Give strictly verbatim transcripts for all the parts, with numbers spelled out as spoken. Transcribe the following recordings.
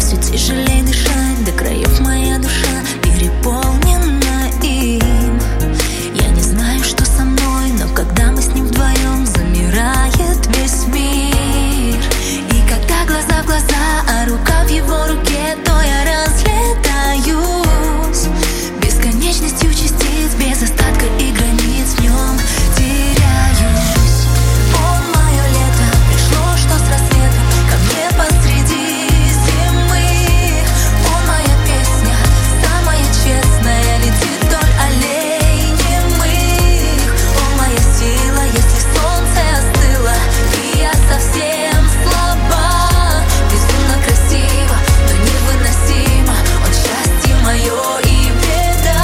все тяжелее дышать, до краев моя душа переполнена им. Я не знаю, что со мной, но когда мы с ним вдвоем, замирает весь мир. И когда глаза в глаза, а рука в его руке, то я разлетаюсь бесконечностью частиц, без остатка и границ в нем теряюсь. Он мое лето, пришло что с рассветом ко мне посреди зимы. Он моя песня, самая честная, летит вдоль аллей немых. Он моя сила, если солнце остыло и я совсем слаба. Безумно красиво, но невыносимо. Он счастье мое и беда.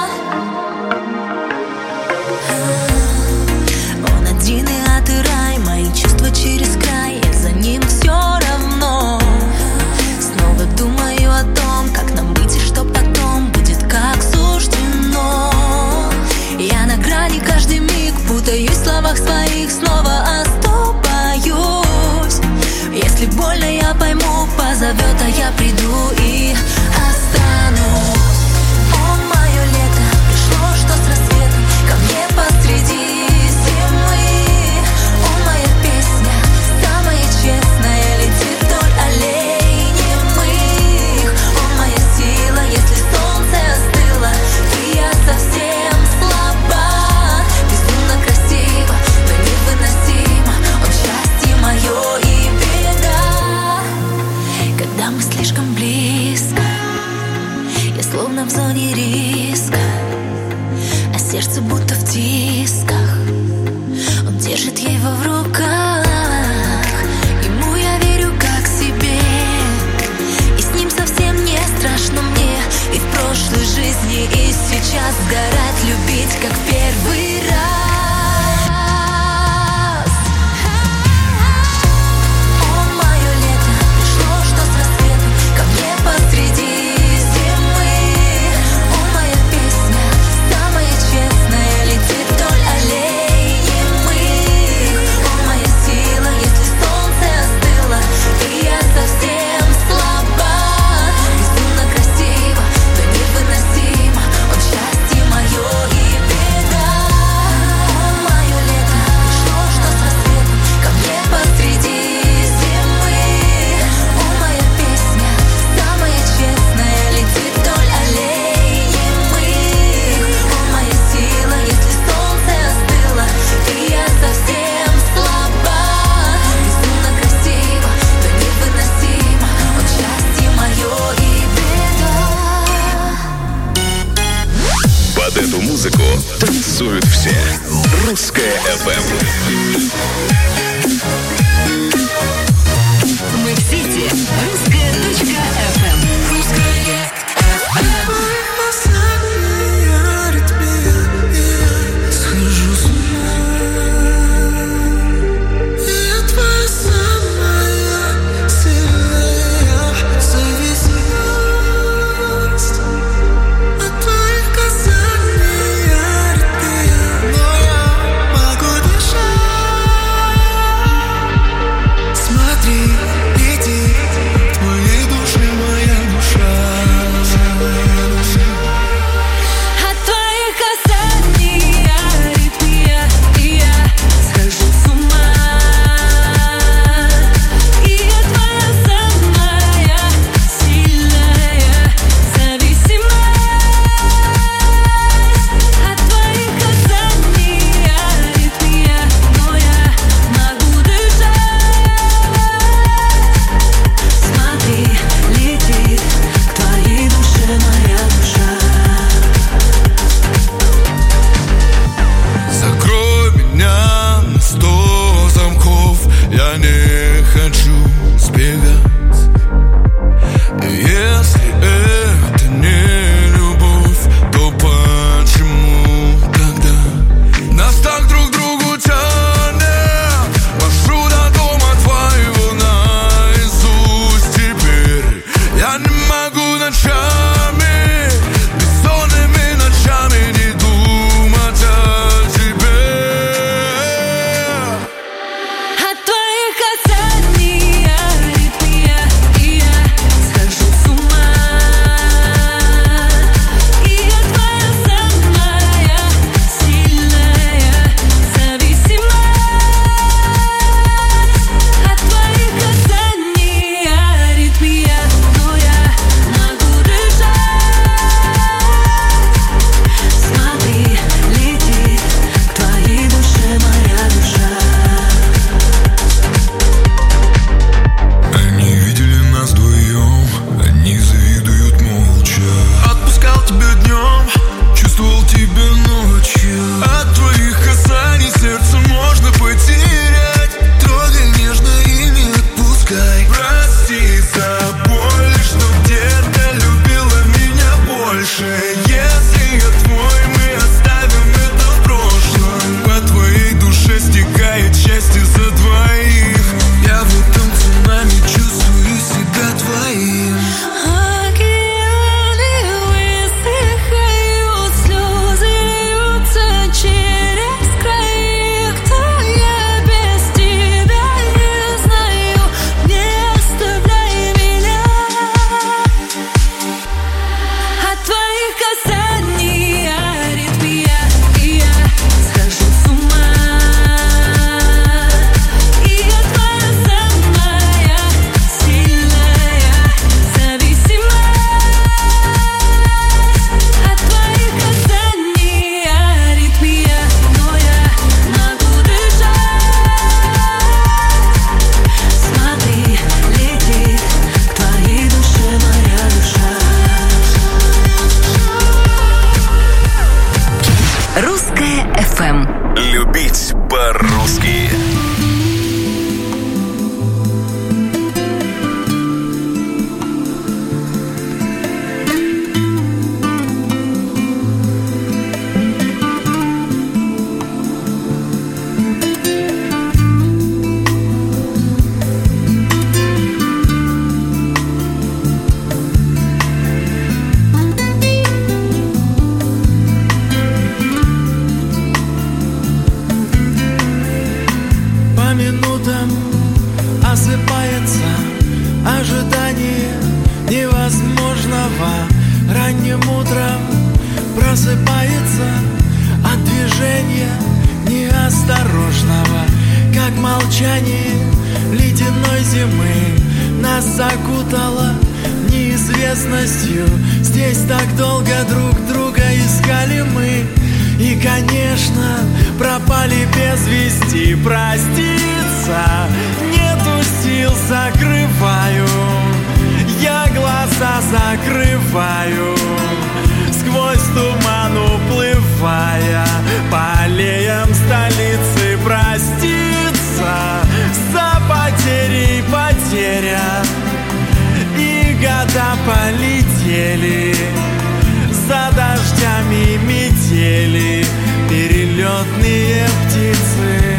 Он один и ад и рай, мои чувства через край, я за ним все равно. Снова думаю о том, как нам быть и что потом будет, как суждено. Я на грани каждый миг, путаюсь в словах своих, снова оступаюсь. Если больно, я пойму, позовет, а я приду и останусь. Он мое лето, пришло что с рассветом ко мне посреди зимы. Он моя песня, самая честная, летит вдоль аллей немых. Он моя сила, если солнце остыло и я совсем слаба. Безумно красиво, но невыносимо. Он счастье мое и беда. Когда мы слишком близко, я словно в зоне риска, а сердце будто в тисках. Он держит его в руках. Ему я верю как себе, и с ним совсем не страшно мне. И в прошлой жизни, и сейчас сгорать, любить как в первый раз. Он мое лето, пришло что с рассветом ко мне посреди зимы. Он моя песня, самая честная, летит вдоль аллей немых. Он моя сила, если солнце остыло и я совсем слаба. Безумно красиво, но невыносимо. Он счастье мое и беда. Он мое лето, пришло что с рассветом ко мне посреди зимы. Он моя песня, самая честная, летит вдоль аллей немых. Он моя сила, если солнце остыло и я совсем слаба. Безумно красиво, но невыносимо. Он счастье мое и беда. Под эту музыку танцуют все. Русская эф эм. Мы в сети. Русская точка эф эм. Русская эф эм. Схожу с ума, и я твоя самая сильная зависимость от твоих касаний, аритмия. Но я могу дышать. ожидании невозможного. Ранним утром просыпается от движения неосторожного. Как молчание ледяной зимы нас закутало неизвестностью. Здесь так долго друг друга искали мы. И, конечно, пропали без вести. Проститься нету сил, закрываю. Я глаза закрываю, сквозь туман уплывая по аллеям столицы. Проститься за потери и потеря. И года полетели за дождями метели, перелетные птицы.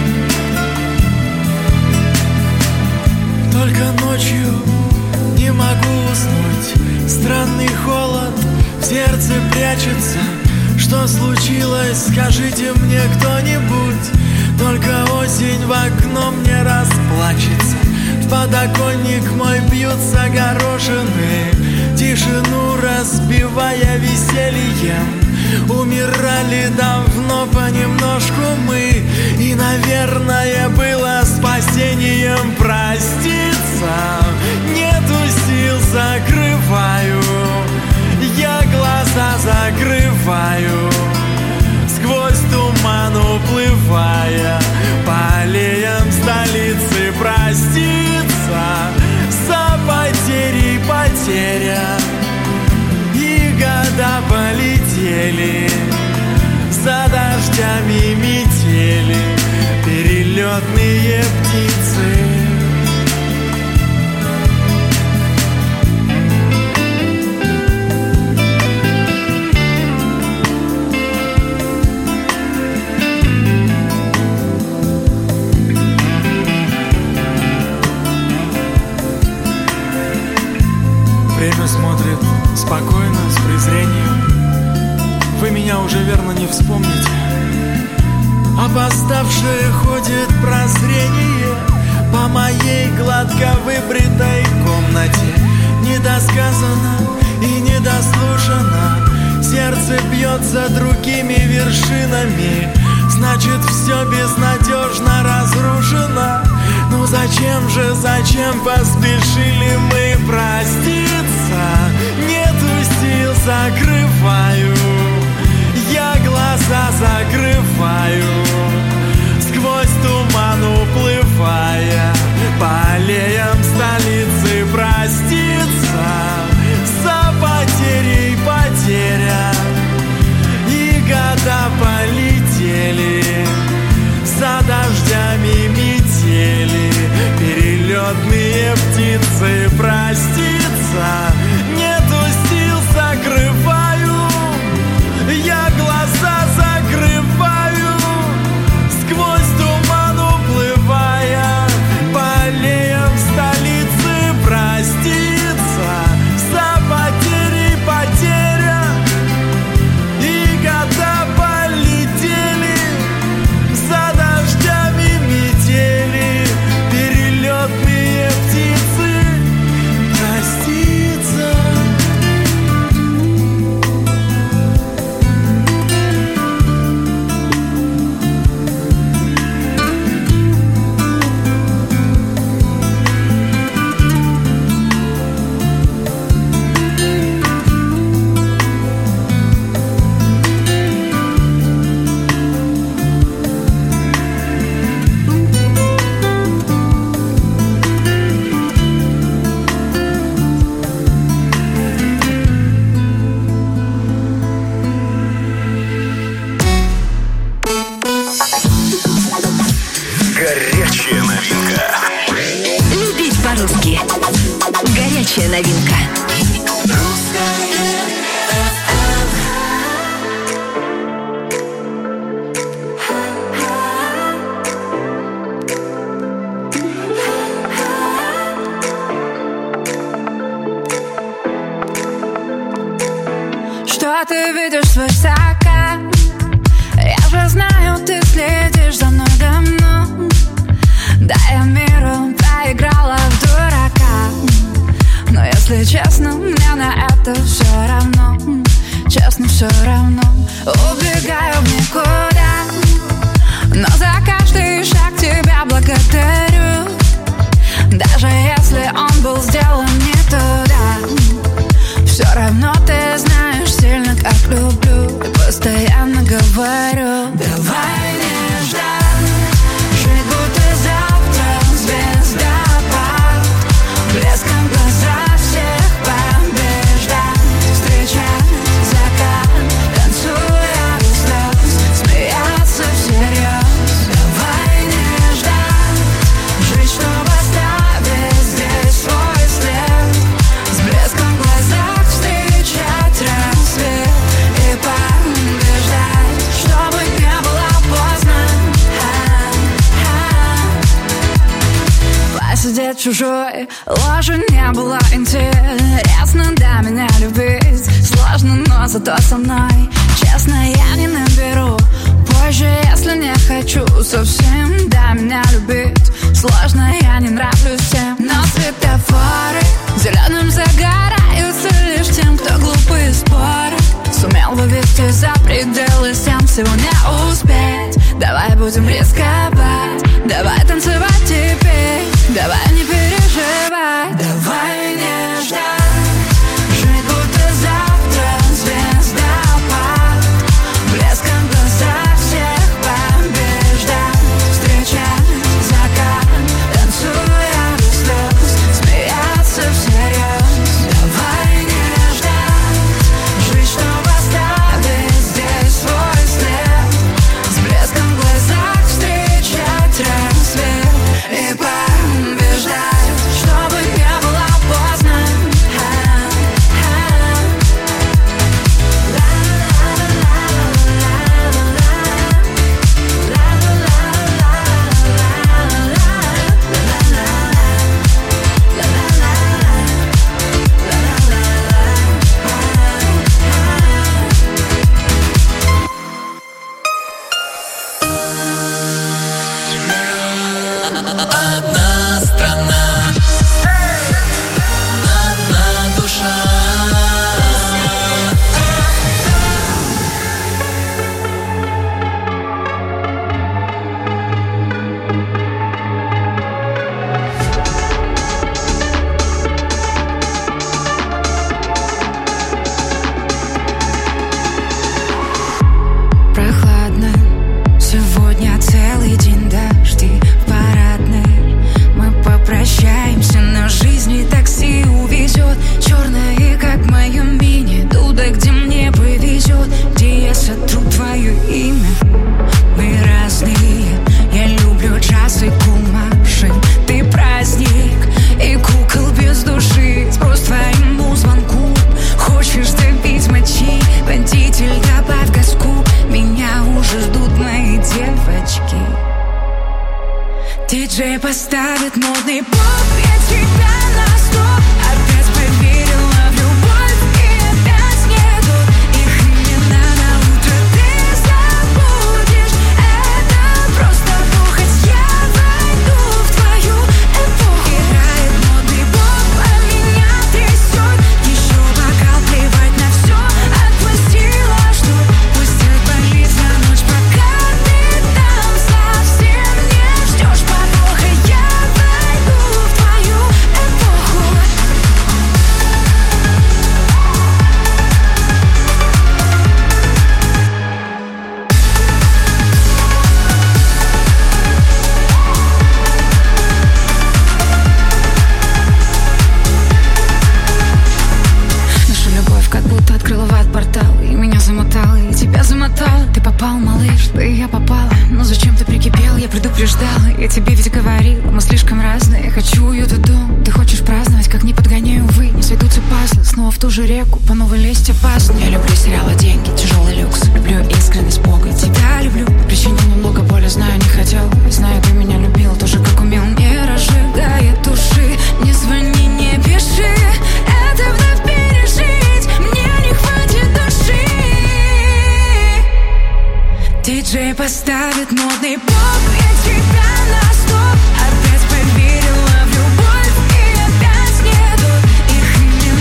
Только ночью не могу уснуть, странный холод в сердце прячется. Что случилось, скажите мне кто-нибудь. Только осень в окно мне расплачется. В подоконник мой бьются горошины, тишину разбивая весельем. Умирали давно понемножку мы, и, наверное, было спасением. Проститься нету сил, закрываю. Я глаза закрываю, сквозь туман уплывая по аллеям столицы. Проститься за потери и потеря. И года полетели за дождями метели, перелетные птицы. Время смотрит спокойно, с презрением. Вы меня уже верно не вспомните. Опоздавшее ходит прозрение по моей гладко выбритой комнате. Недосказано и недослушано, сердце бьется другими вершинами. Значит, все безнадежно разрушено. Ну зачем же, зачем поспешили мы? Проститься нету сил, закрываю. Я глаза закрываю, сквозь туман уплывая по аллеям столицы. Проститься за потери и потеря. И года полетели за дождями метели, перелетные птицы. Проститься нету сил, закрываю. Я глаза закрываю, сквозь туман уплывая по аллеям столицы. Проститься за потери и потеря. И года полетели за дождями метели, перелетные птицы. Проститься. Горячая новинка. Любить по-русски. Горячая новинка. Что ты видишь свысока? Я же знаю, ты следишь за мной давно. Да, я миру проиграла в дурака. если честно, мне на это все равно. Честно, все равно. Убегаю в никуда, но за каждый шаг тебя благодарю. Даже если он был сделан не туда, все равно ты знаешь сильно, как люблю. И постоянно говорю: давай не ждать, жить будто завтра звездопад, блеском в глазах всех побеждать, встречать закат, танцуя без слез, смеяться всерьез. Давай не ждать, жить, чтобы оставить здесь свой след, с блеском в глазах встречать рассвет и побеждать, чтобы не было поздно. Посидеть в чужой ложе не было интересно, да, меня любить сложно, но зато со мной честно я не наберу позже, если не хочу совсем. Да, меня любить сложно, я не нравлюсь всем, но светофоры зеленым загораются лишь тем, кто глупые споры сумел вывести за пределы, всем всего не успеть. Давай будем рисковать, давай танцевать теперь, давай не переживать, давай не ждать, жить будто завтра звездопад, блеском в глазах всех побеждать, встречать закат, танцуя без слез, смеяться всерьез. Давай не ждать, жить, чтобы оставить здесь свой след, с блеском в глазах встречать рассвет и побеждать, чтобы не было поздно. Одна страна, одна душа. Прохладно, сегодня целый день дожди в парадной. Мы попрощаемся, но жизнь и такси увезет. Черное, как в моем мини, туда, где мне повезет, где я сотру твое имя. Мы разные, я люблю джаз и кумаши. Ты праздник и кукол без души. Спрос твоему звонку, хочешь добить мочи, водитель, добавь газку, меня уже ждут мои девочки. Диджей поставит модный поп, я тебя на стоп. Опять поверила в любовь и опять нету их имена на утро. Ты забудешь, это просто похоть. Я войду в твою эпоху. Играет модный поп, а меня трясет. Еще бокал, плевать на все. Отпустила, что пусть отболится ночь, пока ты там совсем не ждешь подвоха. Я войду в твою эпоху. Наша любовь как будто открыла в ад портал, и меня замотало, и тебя замотало. Ты попал, малыш, да и я попала. Но зачем ты прикипел, я предупреждала. Я тебе ведь говорила, мы слишком разные. Я хочу уют и дом, ты хочешь праздновать, как не подгоняю, увы. Не сойдутся пазлы, снова в ту же реку, по новой лезть опасно. Я люблю сериалы, деньги, тяжелый люкс. Люблю искренность Бога, тебя люблю. Причинил немного боли, знаю, не хотел. Знаю, ты меня любил, тоже как умел. Не разжигая души, не звони, не пиши. Это вновь пережить, мне не хватит души. Диджей поставит модный поп, я тебя на стоп. Опять поверила в любовь и опять нету их имен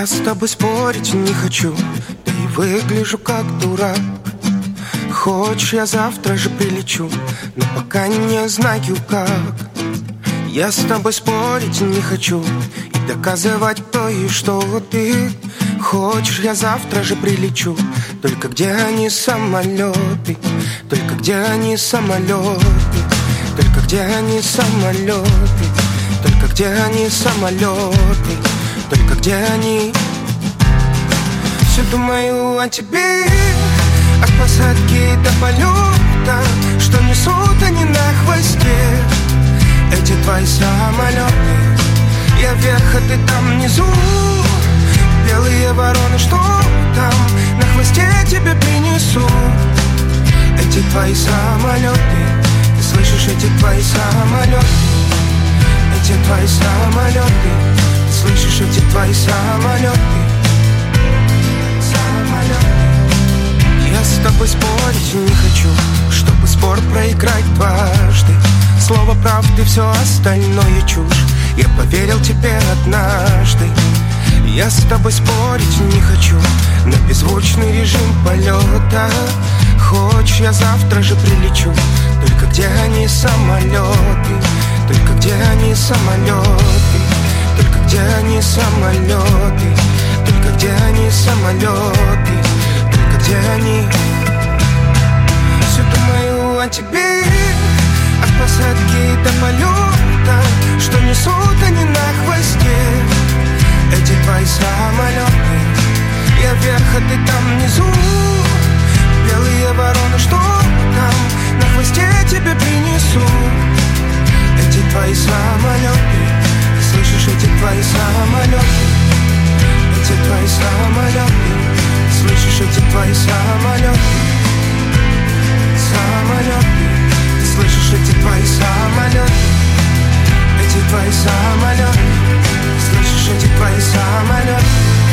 Я с тобой спорить не хочу, да и выгляжу как дурак. Хочешь, я завтра же прилечу, но пока не знаю как. Я с тобой спорить не хочу и доказывать, кто и что ты. Хочешь, я завтра же прилечу, только где они самолеты? Только где они самолеты? Только где они самолеты? Только где они самолеты? Только где они? Все думаю о тебе, от посадки до полета, что несут они на хвосте. Эти твои самолеты, я вверх, а ты там внизу. Белые вороны, что там на хвосте тебе принесу. Эти твои самолеты, ты слышишь, эти твои самолеты. Эти твои самолеты, ты слышишь, эти твои самолеты. Самолеты. Я с тобой спорить не хочу, чтобы спор проиграть дважды. Слово правды, все остальное чушь. Я поверил тебе однажды. Я с тобой спорить не хочу на беззвучный режим полета. Хочешь, я завтра же прилечу, только где они самолеты? Только где они самолеты? Только где они самолеты? Только где они самолеты? Только где они? Все думаю о тебе, от посадки до полета, что несут они на хвосте. Эти твои самолеты, я вверх, а ты там внизу. Белые вороны, что там на хвосте тебе принесу. Эти твои самолеты, ты слышишь, эти твои самолеты. Эти твои самолеты, ты слышишь, эти твои самолеты. Самолеты, ты слышишь, эти твои самолеты. Эти твои самолеты, слышишь, эти твои самолеты.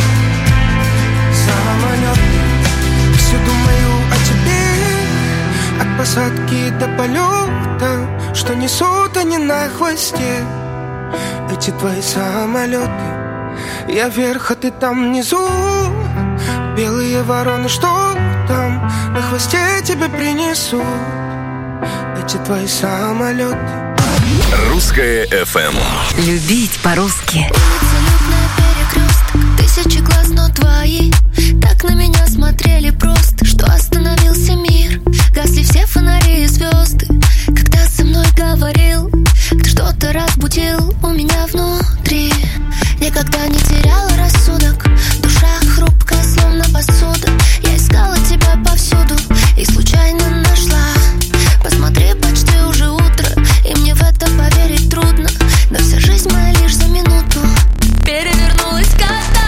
Самолеты. Все думаю о тебе, от посадки до полета, что несут они на хвосте. Эти твои самолеты, я вверх, а ты там внизу. Белые вороны, что там на хвосте тебе принесу. Эти твои самолеты. Русское эф эм. Любить по-русски. Перекресток, тысячи глаз, но твои так на меня смотрели просто, что остановился мир. Гасли все фонари и звезды, когда со мной говорил. Ты что-то разбудил у меня внутри. Никогда не теряла рассудок, душа хрупкая, словно посуда. Я искала тебя повсюду и случайно нашла. Посмотри, почти уже утро, и мне в это поверить трудно. Но вся жизнь моя лишь за минуту перевернулась когда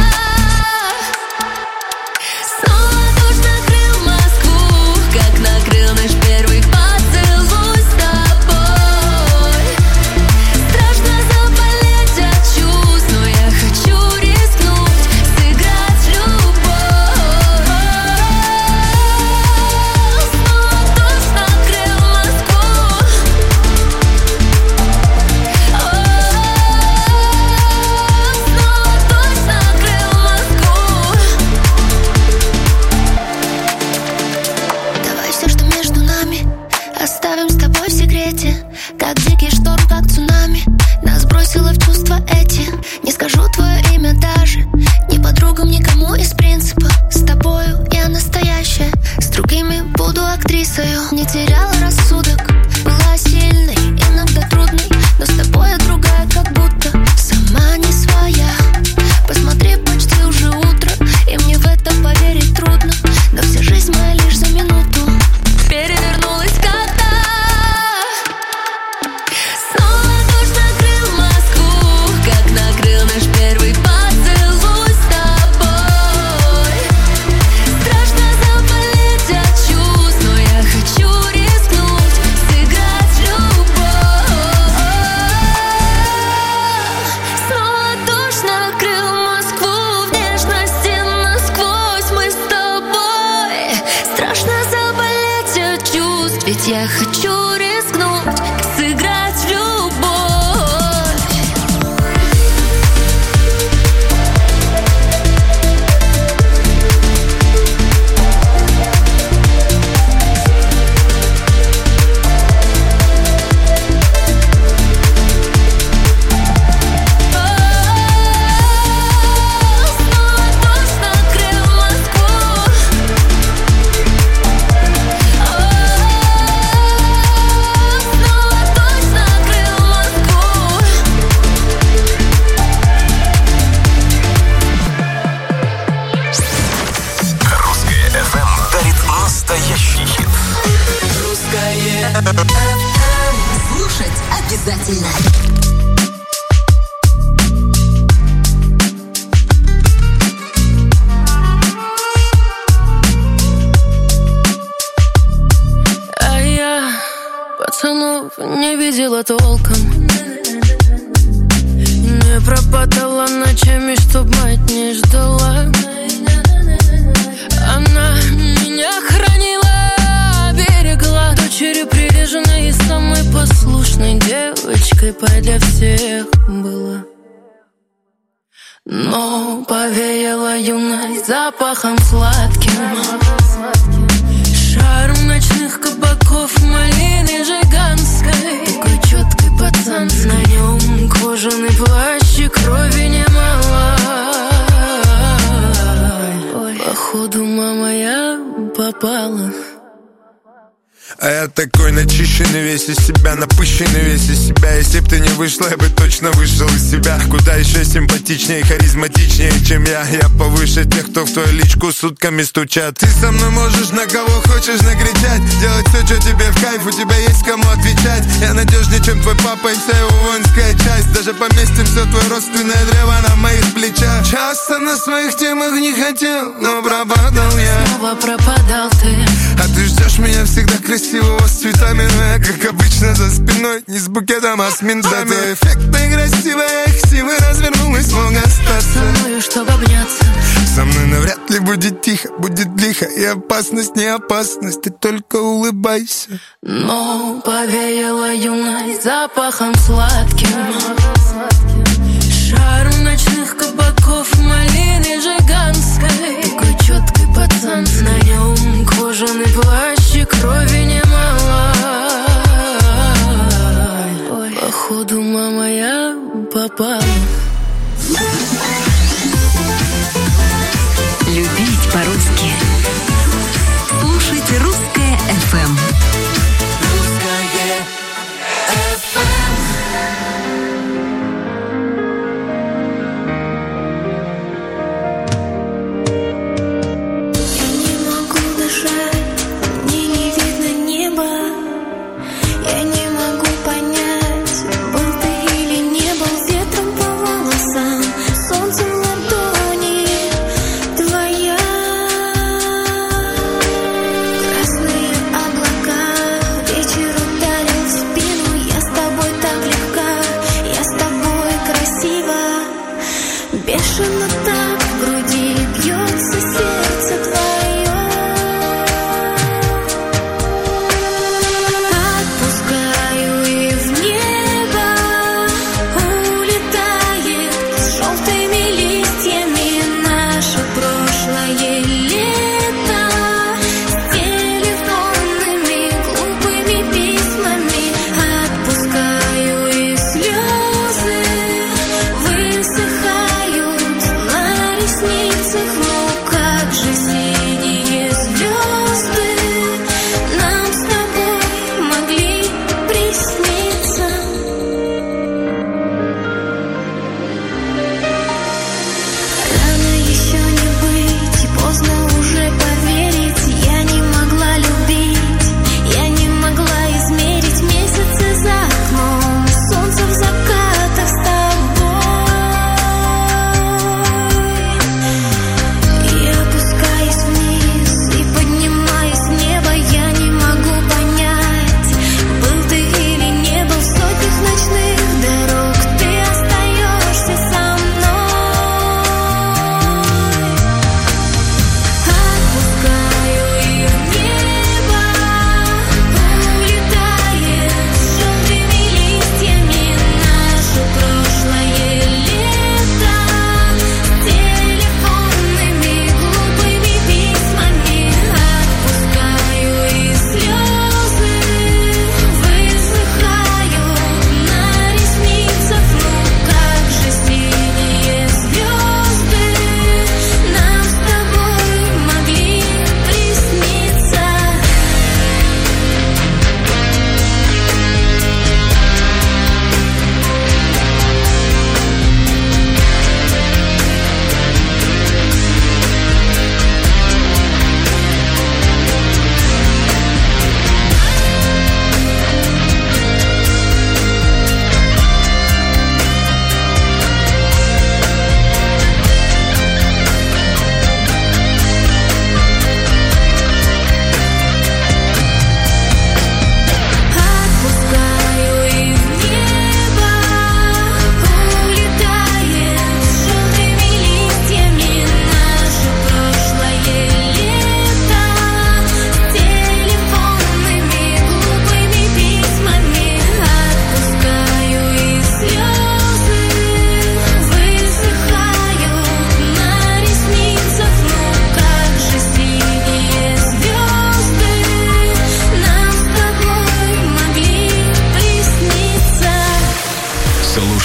снова дождь накрыл Москву, как накрыл наш первый поцелуй с тобой. Страшно заболеть от чувств, но я хочу рискнуть, сыграть в любовь. Снова дождь накрыл Москву. Снова дождь накрыл Москву. Давай все, что между нами, оставим с тобой в секрете. Как дикий шторм, как цунами, нас бросило в чувства эти. Не скажу твое имя даже, ни подругам, никому из принципа. С тобою я настоящая, с другими буду актрисою. Не теряла рассудок, была сильной, иногда трудной, но с тобой я другая, как будто сама не своя. Посмотри, почти уже утро, и мне в это поверить трудно. Но вся жизнь моя лишь за минуту перевернулась когда снова дождь накрыл Москву, как накрыл наш первый поцелуй с тобой. Страшно заболеть от чувств, но я хочу рискнуть, сыграть в любовь. Снова дождь накрыл Москву, в нежности насквозь мы с тобой. Страшно заболеть от чувств, ведь я хочу рискнуть, сыграть в любовь. обязательно. Пацанов не видела толком, не пропадала ночами, чтоб мать не ждала. Она меня хранила, берегла, дочерью приреженной и самой послушной девочкой для всех была. Но повеяла юность запахом сладким, шаром ночных кабаков, малины жиганской. Такой четкий пацан, на нем кожаный плащ и крови немало. Ой, походу, мама, я попала. А я такой начищенный весь из себя, напыщенный весь из себя. Если б ты не вышла, я бы точно вышел из себя. Куда еще симпатичнее, харизматичнее, чем я. Я повыше тех, кто в твою личку сутками стучат. Ты со мной можешь на кого хочешь накричать, делать все, что тебе в кайф, у тебя есть кому отвечать. Я надежнее, чем твой папа и вся его воинская часть. Даже поместим все твое родственное древо на моих плечах. Часто на своих темах не хотел, но пропадал я. Снова пропадал ты. А ты ждешь меня всегда красивого с цветами, но я, как обычно, за спиной, не с букетом, а с ментами. Зато эффектная и красивая, красиво развернулась, мог остаться со мною, чтобы обняться. Со мной навряд ли будет тихо, будет лихо, и опасность не опасность, ты только улыбайся. Но повеяла юность запахом сладким, шаром ночных кабаков, малины жиганской. Такой четкий пацан, на нем кожаный плащ и крови немало. Ой, походу, мама, я попала. Любить по-русски. Слушайте «Русское эф эм». Русское эф эм. Я не могу дышать, мне не видно неба. Я не могу понять, был ты или не был. Ветром по волосам, солнцем в ладони твоя. Красные облака, вечер ударил в спину. Я с тобой так легка, я с тобой красива. Бешено так в груди бьется сердце твое.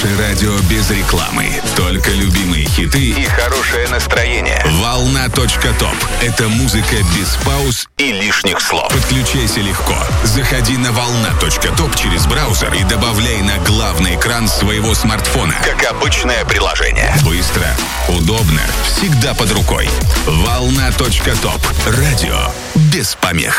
Лучшее радио без рекламы. Только любимые хиты и хорошее настроение. Волна точка топ. Это музыка без пауз и лишних слов. Подключайся легко. Заходи на волна точка топ через браузер и добавляй на главный экран своего смартфона. Как обычное приложение. Быстро, удобно, всегда под рукой. волна точка топ. Радио без помех.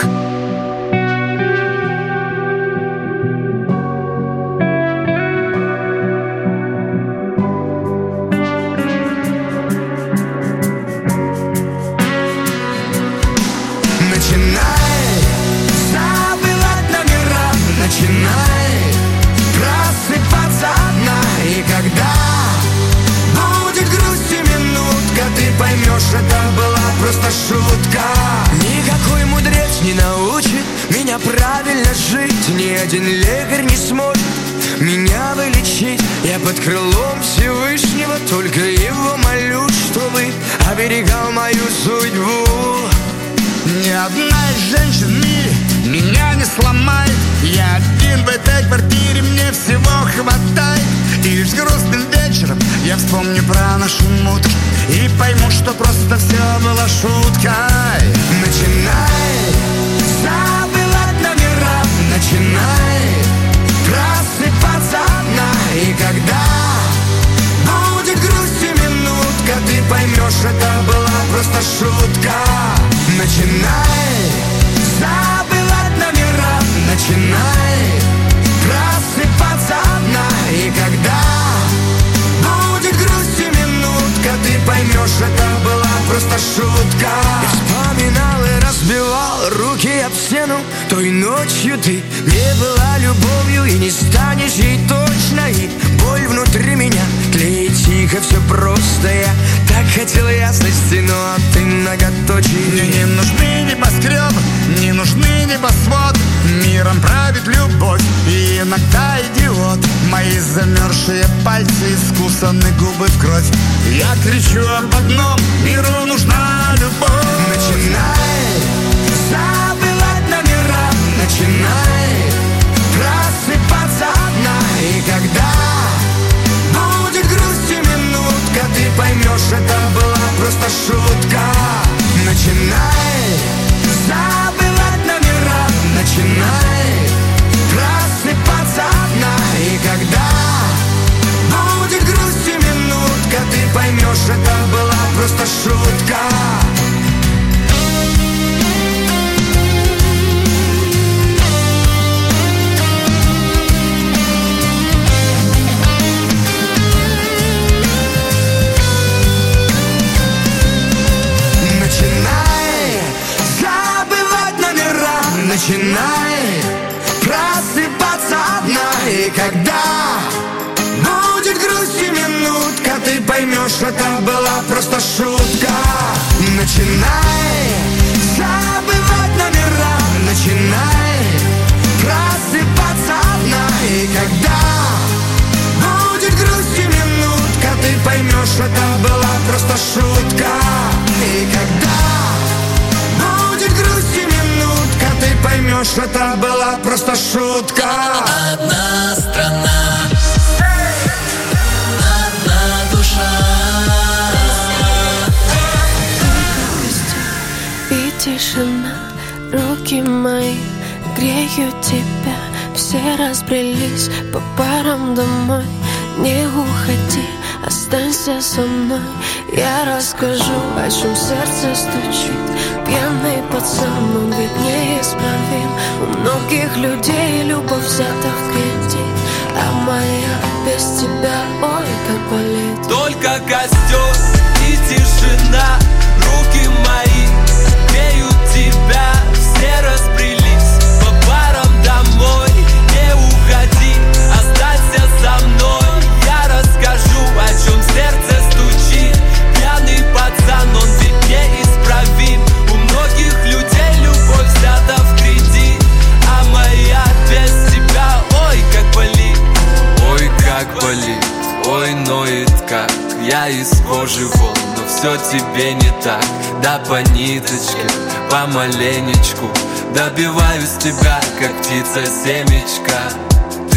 Это была просто шутка. Никакой мудрец не научит меня правильно жить. Ни один лекарь не сможет меня вылечить. Я под крылом Всевышнего, только его молю, чтобы оберегал мою судьбу. Ни одна из женщин в мире меня не сломает. Я один в этой квартире, мне всего хватает. И лишь грустным вечером я вспомню про наши мутки и пойму, что просто все было шуткой. Начинай забывать номера, начинай просыпаться одна. И когда будет грустью минутка, ты поймешь, это была просто шутка. Начинай забывать номера, начинай просыпаться одна. И когда будет грустью минутка, ты поймешь, это была просто шутка. Я вспоминал и разбивал руки об стену. Той ночью ты не была любовью и не станешь ей точно. И боль внутри меня тлеет тихо, все просто. Я так хотел ясности, но ты многоточие. Мне не нужны небоскребы, не нужны небосвод. Миром правит любовь и иногда идиот. Мои замерзшие пальцы, искусаны губы в кровь. Я кричу об одном: миру нужна любовь. Начинай забывать номера, начинай просыпаться одна. И когда будет грустью минутка, ты поймешь, это была просто шутка. Начинай забывать номера, начинай просыпаться одна. И когда будет грустью минутка, ты поймешь, это была просто шутка. Начинай забывать номера, начинай просыпаться одна. И когда будет грустью минутка, ты поймешь, это была просто шутка. Начинай забывать номера, начинай просыпаться одна. И когда будет грустью минутка, ты поймешь, это была просто шутка. И когда будет грустью минутка, ты поймешь, это была просто шутка. Одна страна, одна душа. И тишина, руки мои греют тебя. Все разбрелись по парам домой. Не уходи, останься со мной. Я расскажу, о чем сердце стучит. Пьяный пацан, он ведь неисправим. У многих людей любовь взята в кредит, а моя без тебя, ой, как болит. Только костер и тишина, руки мои греют тебя. Все разбрелись по парам домой. Не уходи, останься со мной. Я расскажу, о чем сердце стучит. Пьяный пацан, он ведь неисправим. У многих людей любовь взята в кредит, а моя без тебя, ой, как болит. Ой, как болит, ой, ноет как. Я из кожи вон, но все тебе не так. Да по ниточке, помаленечку добиваюсь тебя, как птица семечка. Ты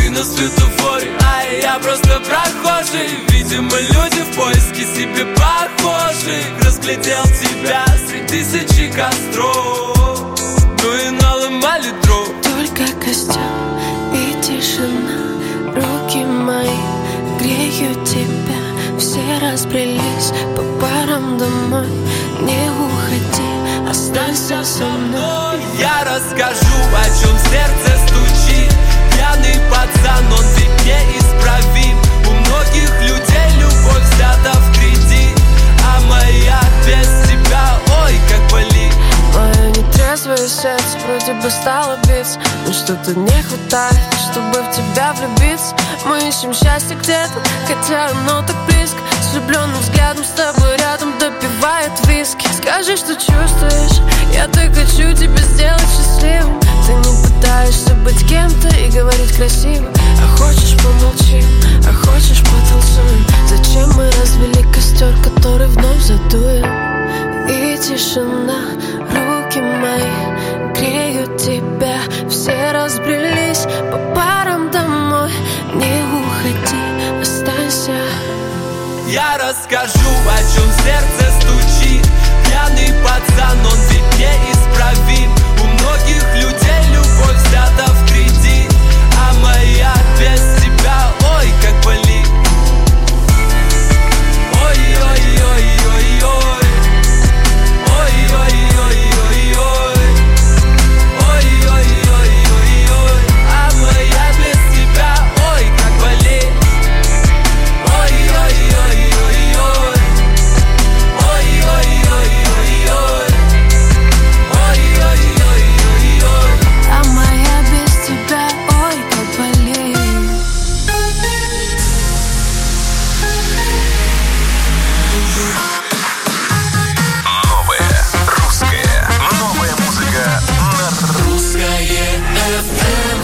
на светофоре, а я просто прохожий. Видимо, люди в поиске себе похожих. Разглядел тебя среди тысячи костров, ну и наломали дров. Только костер и тишина, руки мои греют тебя. Все разбрелись по парам домой. Не уходи, останься со мной. Я расскажу, о чем сердце стучит. Пьяный пацан, он ведь неисправим. У многих людей любовь взята в кредит, а моя без тебя, ой, как болит. Мое нетрезвое сердце вроде бы стало биться, но что-то не хватает, чтобы в тебя влюбиться. Мы ищем счастье где-то, хотя оно так близко. С влюбленным взглядом с тобой рядом допивает виски. Скажи, что чувствуешь, я так хочу тебя сделать счастливым. Ты не пытаешься быть кем-то и говорить красиво. А хочешь помолчим, а хочешь потанцуем. Зачем мы развели костер, который вновь задуем? И тишина, руки мои греют тебя. Все разбрелись по парам домой. Не уходи, останься. Я расскажу, о чем сердце стучит. Пьяный пацан, он ведь неисправим. У многих людей любовь взята в кредит, а моя без тебя, ой, как болит. Ой-ой-ой-ой-ой. Ой-ой-ой-ой-ой. Ой-ой-ой-ой-ой. А моя без тебя, ой, как болит. Ой-ой-ой-ой-ой. Ой-ой-ой-ой-ой. Ой-ой-ой-ой-ой. А моя без тебя, ой, как болит. Новая русская, новая музыка на Русское эф эм.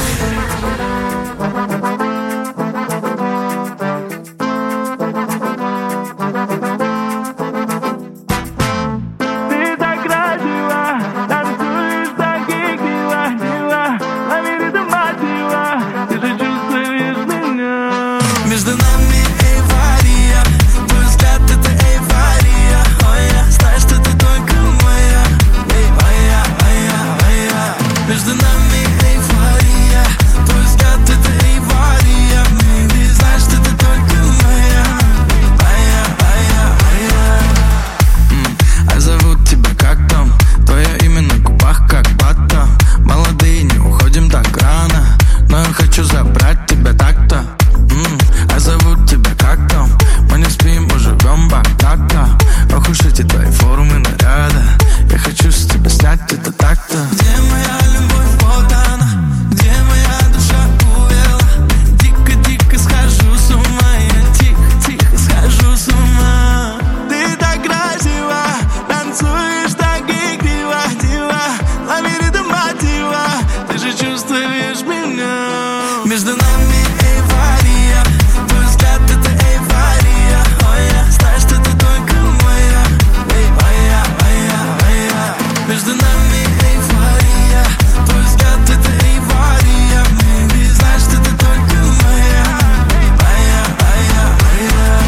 Ты так красива, танцуешь так и красиво. Лови мотива, ты же чувствуешь меня. Между нами эйфория, твой взгляд это эйфория. Ой, я знаю, что ты только моя. Эй, моя, моя, моя. Между нами эйфория, твой взгляд это эйфория. Ты знаешь, что ты только моя. Моя, моя, моя. М, А зовут тебя как там? Твое имя на губах как батта. Молодые, не уходим так рано, но я хочу забрать тебя так-то. М, А зовут тебя как там? Мы не спим, мы живем бак-так-то. Ох уж эти твои формы наряда. Я хочу с тебя снять это так-то. Где моя любовь, вот она. Где моя душа увела. Дико-дико схожу с ума. Я тихо-тихо схожу с ума. Ты так красива, танцуешь так игриво, дива. Лови ритм мотива, ты же чувствуешь меня. Между нами эйфория, твой взгляд это эйфория. Ой, я знаю, что ты только моя. Эй, моя, моя, моя. Между нами эйфория, твой взгляд это эйфория. Ты знаешь, что ты только моя. Моя, моя, моя.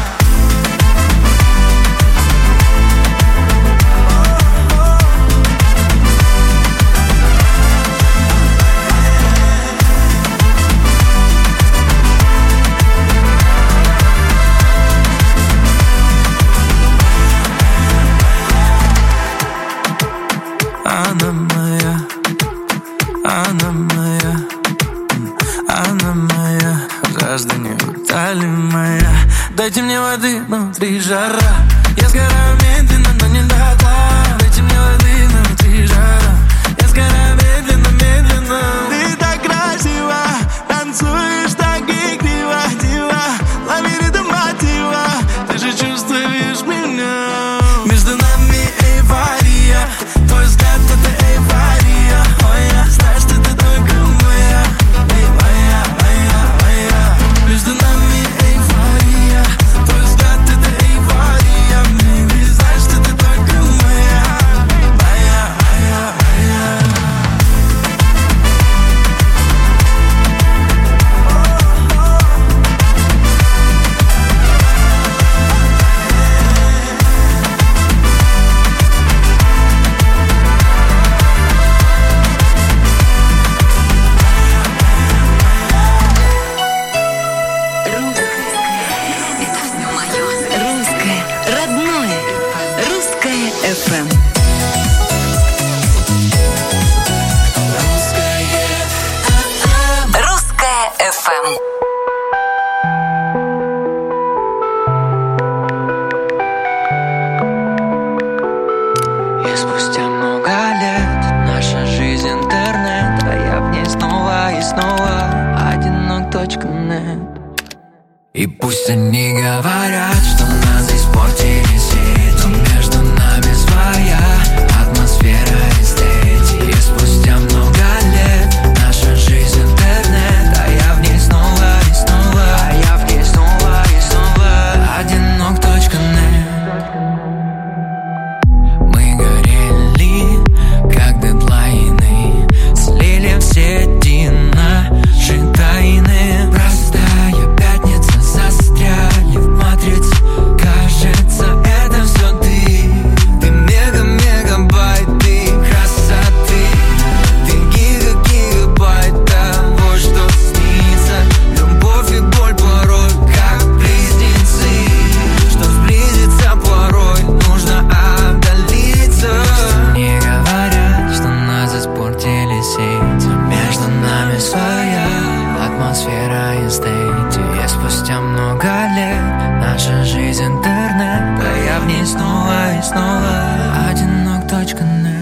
Она моя, она моя, м, она моя. Жажда не утоли моя. Дайте мне воды, внутри жара. Я сгораю медленно, но не до дна. Дайте мне воды, внутри жара. Я сгораю медленно, медленно. Ты так красива, танцуешь так игриво, дива. Лови ритм мотива, ты же чувствуешь меня. Между нами эйфория, твой взгляд это эйфория. Ой, я знаю, что ты только моя. Эй, моя, моя, моя. Между нами эйфория, твой взгляд это эйфория. И пусть они говорят, что нас испортили сети, но между нами своя атмосфера эстетики. И спустя много лет наша жизнь интернет, а я в ней снова и снова, а я в ней снова и снова одинок точка нет. Мы горели, как дедлайны, слили в сети наши тайны. Простая пятница, застряли в матрице. Кажется, это все ты. Ты мега-мегабайт, ты красоты. Ты гига-гигабайт того, что снится. Любовь и боль порой как близнецы. Что сблизиться порой нужно отдалиться. Мне говорят, что нас испортили сети, между нами своя атмосфера эстетики. И спустя много лет наша жизнь интернет, а я в ней снова и снова одинок точка нет.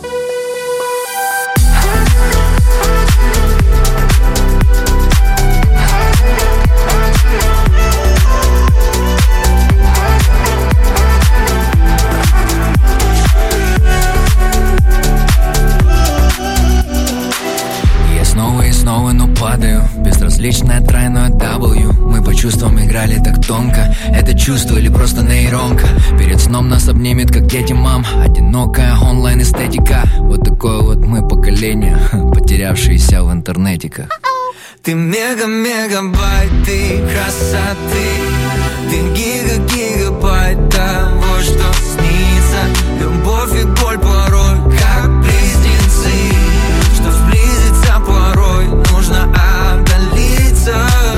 Я снова и снова, но падаю. Безразличное тройное W. Мы по чувствам играли так тонко. Это чувство или просто нейронка? Перед сном нас обнимет, как дети, мам. Одинокая онлайн-эстетика. Вот такое вот мы поколение, потерявшееся в интернетиках. Ты мега-мегабайт, ты красоты. Ты гига-гигабайт того, что снится. Любовь и боль порой как близнецы. Что сблизиться порой нужно отдалиться.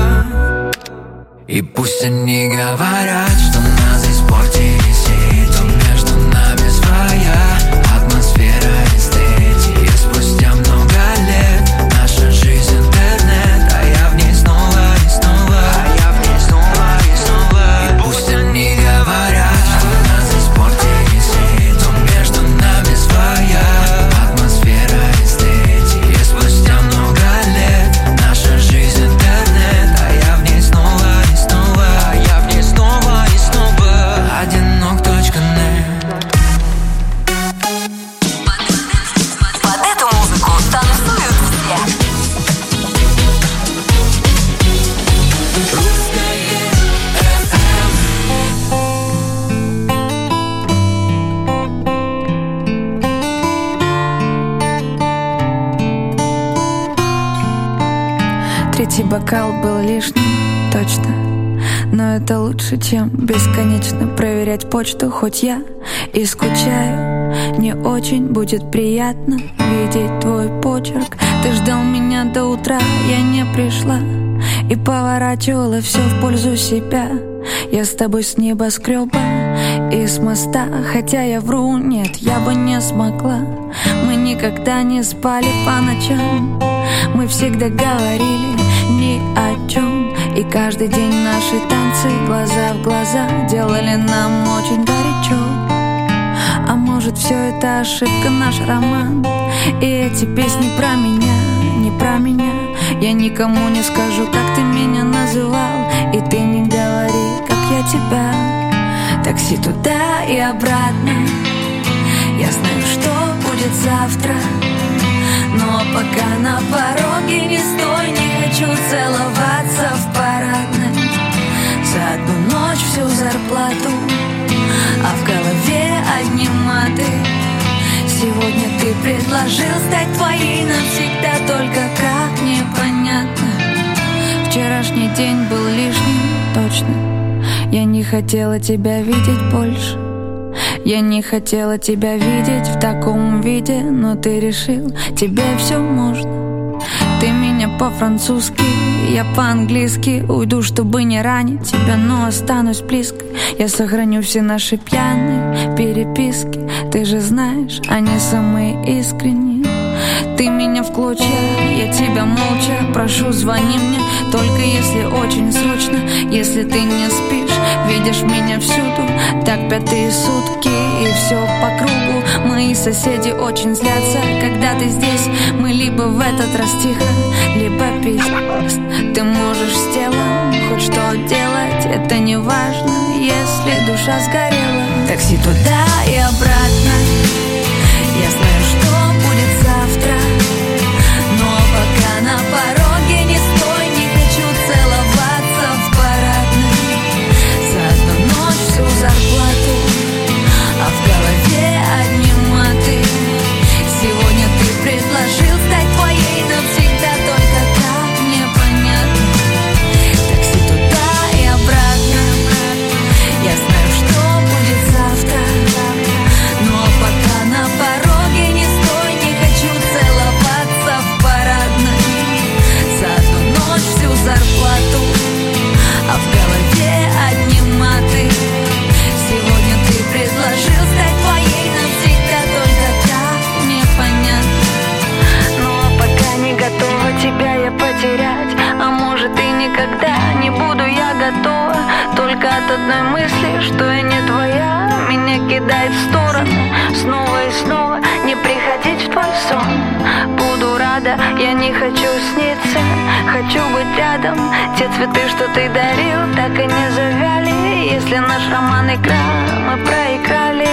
И пусть они говорят, что нас испортили сети, но между нами своя атмосфера эстетики. И спустя много лет наша жизнь интернет, а я в ней снова и снова, а я в ней снова и снова. И пусть они говорят, что нас испортили сети, но между нами своя атмосфера эстетики. И спустя много лет наша жизнь интернет, а я в ней снова и снова, а я в ней снова и снова одинок точка нет. Под эту музыку танцуют все. Третий бокал был лишним, точно. Но это лучше, чем бесконечно проверять почту. Хоть я и скучаю, не очень будет приятно видеть твой почерк. Ты ждал меня до утра, я не пришла и поворачивала все в пользу себя. Я с тобой с небоскреба и с моста, хотя я вру, нет, я бы не смогла. Мы никогда не спали по ночам, мы всегда говорили ни о чем. И каждый день наши танцы глаза в глаза делали нам очень горячо. А может, все это ошибка, наш роман? И эти песни про меня, не про меня. Я никому не скажу, как ты меня называл, и ты не говори, как я тебя. Такси туда и обратно, я знаю, что будет завтра. Но пока на пороге не стой, не хочу целоваться в парадной. За одну ночь всю зарплату, а в голове одни маты. Сегодня ты предложил стать твоей навсегда, только как непонятно. Вчерашний день был лишним, точно. Я не хотела тебя видеть больше. Я не хотела тебя видеть в таком виде, но ты решил, тебе все можно. Ты меня по-французски, я по-английски. Уйду, чтобы не ранить тебя, но останусь близко. Я сохраню все наши пьяные переписки. Ты же знаешь, они самые искренние. ты меня в клочья, я тебя молча прошу, звони мне, только если очень срочно. Если ты не спишь, видишь меня всюду, так пятые сутки и все по кругу. Мои соседи очень злятся, когда ты здесь. Мы либо в этот раз тихо, либо пиздец. Ты можешь с телом хоть что делать, это не важно, если душа сгорела. Такси туда и обратно, я знаю, что будет завтра, но пока на пороге не стой, не хочу целоваться в парадной. За одну ночь всю зарплату, а в голове одни маты. Сегодня ты предложил стать твоей навсегда, только как непонятно. Такси туда и обратно, я знаю, что будет завтра, но пока на пороге не стой, не хочу целоваться в парадной. За одну ночь всю зарплату, а в голове одни маты. Сегодня ты предложил стать твоей навсегда, только как непонятно. Ну а пока не готова тебя я потерять, а может и никогда не буду я готова. Только от одной мысли, что я не твоя, меня кидает в сторону снова и снова. Не приходить в твой сон, буду рада, я не хочу сниться, хочу быть рядом. Те цветы, что ты дарил, так и не завяли. Если наш роман игра, мы проиграли.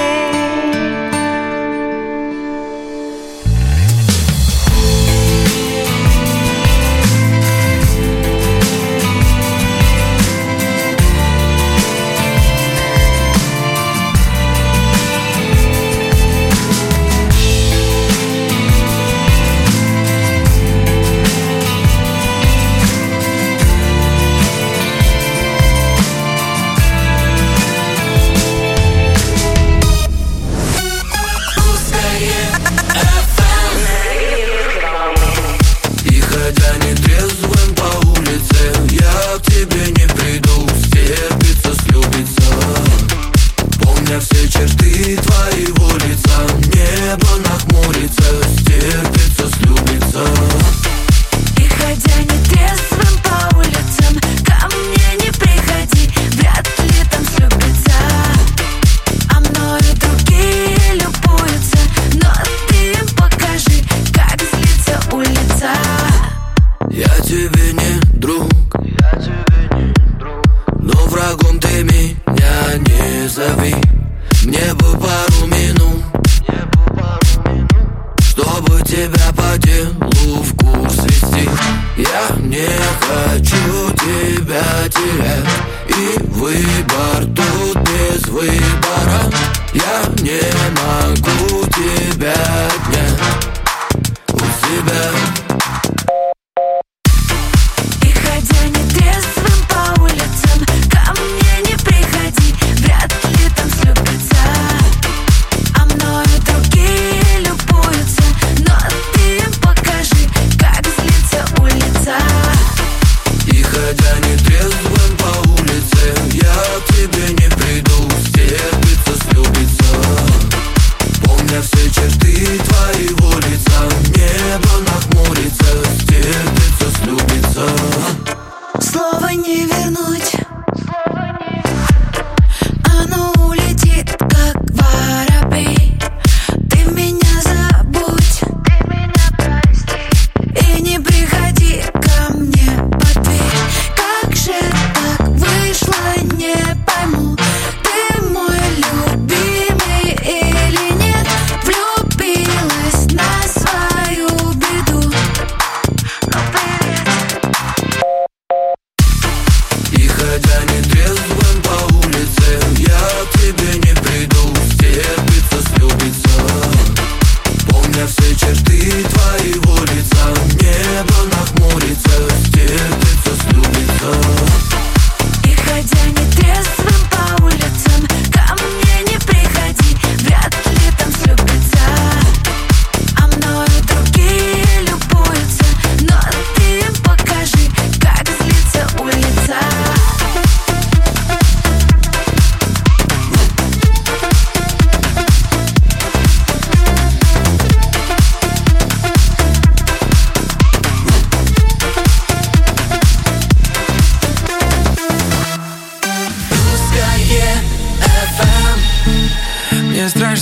Все черты твои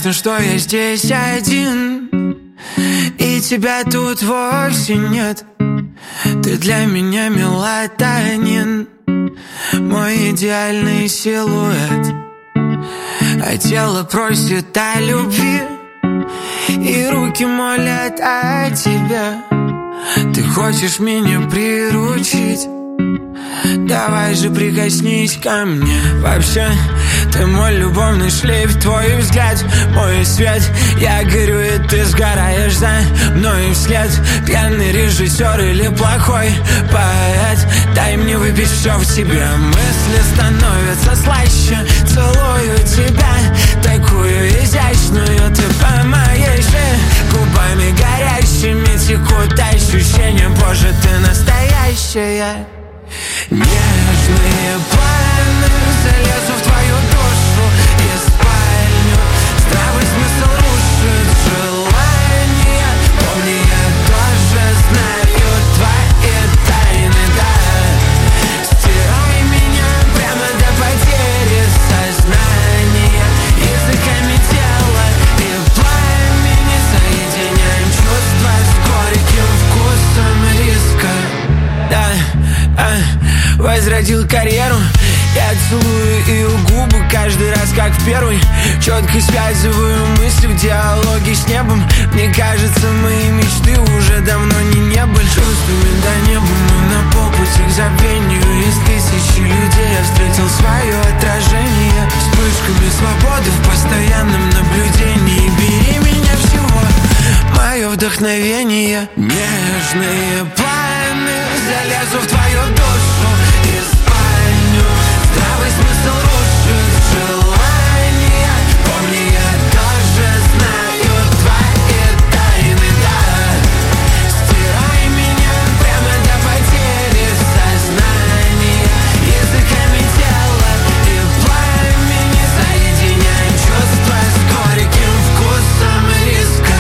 Ясно, что я здесь один, и тебя тут вовсе нет. Ты для меня мелатонин, мой идеальный силуэт. А тело просит о любви, и руки молят о тебе. Ты хочешь меня приручить? Давай же прикоснись ко мне. Вообще, ты мой любовный шлейф, твой взгляд, мой свет. Я горю, и ты сгораешь за мной вслед. Пьяный режиссер или плохой поэт, дай мне выпить все в тебе. Мысли становятся слаще, целую тебя, такую изящную. Ты по моей шее, губами горящими текут ощущения. Боже, ты настоящая. Нежные планы, залезу в твою душу и спальню. Здравый смысл рушит желание. Помни, я тоже знаю твои тайны, да. Стирай меня прямо до потери сознания. Языками тела и пламени соединяем чувства с горьким вкусом риска. Да, а, возродил карьеру, я целую ее губы каждый раз, как в первый. Четко связываю мысли в диалоге с небом. Мне кажется, мои мечты уже давно не небо. Чувствами до неба мы на полпути к забвению. Из тысячи людей я встретил свое отражение. Вспышками свободы в постоянном наблюдении. Бери меня всего, мое вдохновение. Нежные планы, залезу в твою душу и спальню. Здравый смысл рушит желание. Помни, я тоже знаю твои тайны, да. Стирай меня прямо до потери сознания. Языками тела и пламени соединяем чувства с горьким вкусом риска.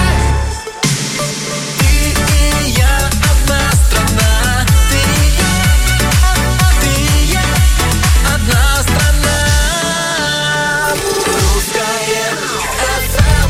Ты и я одна страна. Ты и я, ты и я одна страна. Русское эф эм.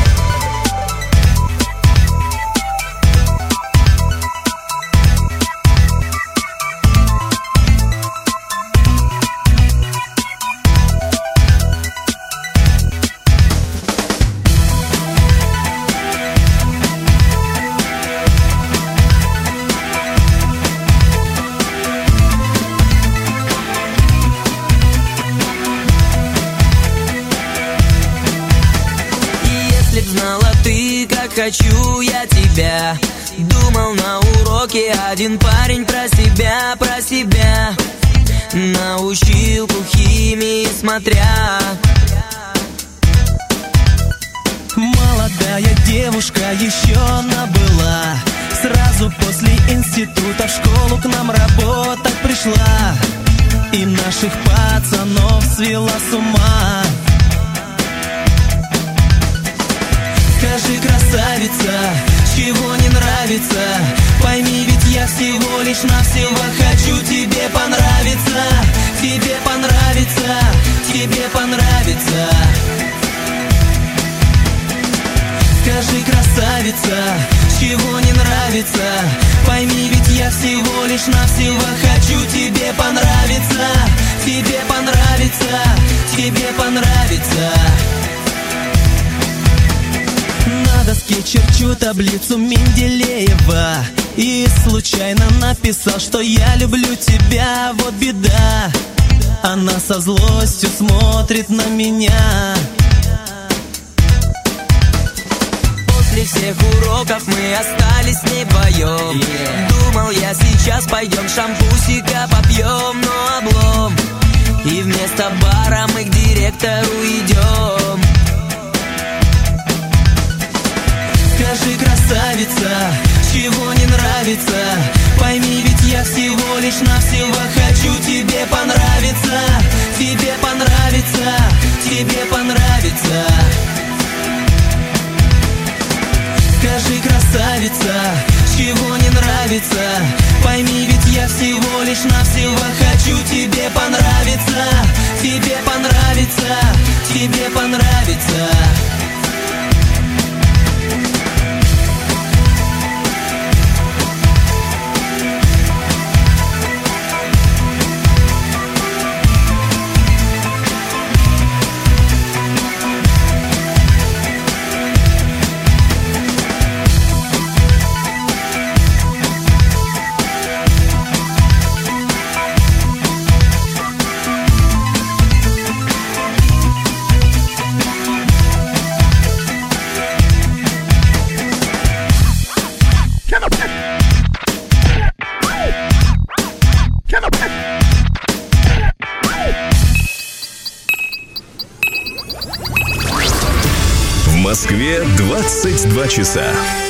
Если б знала ты, как хочу я тебя. Думал на уроке один парень про себя, про себя. Научил по химии смотря. Молодая девушка еще она была. Сразу после института в школу к нам работать пришла. И наших пацанов свела с ума. Скажи, красавица, чего не нравится? Пойми, ведь я всего лишь навсего хочу тебе понравиться. Тебе понравится, тебе понравится. Скажи, красавица, чего не нравится? Пойми, ведь я всего лишь навсего хочу тебе понравиться. Тебе понравится, тебе понравится. На доске черчу таблицу Менделеева и случайно написал, что я люблю тебя, вот беда. Она со злостью смотрит на меня. После всех уроков мы остались с ней вдвоем. yeah. Думал я, сейчас пойдем шампусика попьем, но облом. И вместо бара мы к директору идем. Скажи, красавица, чего не нравится? Пойми, ведь я всего лишь навсего хочу тебе понравиться. Тебе понравится, тебе понравится. Скажи, красавица, чего не нравится? Пойми, ведь я всего лишь навсего хочу тебе понравиться. Тебе понравится, тебе понравится. Москве двадцать два часа.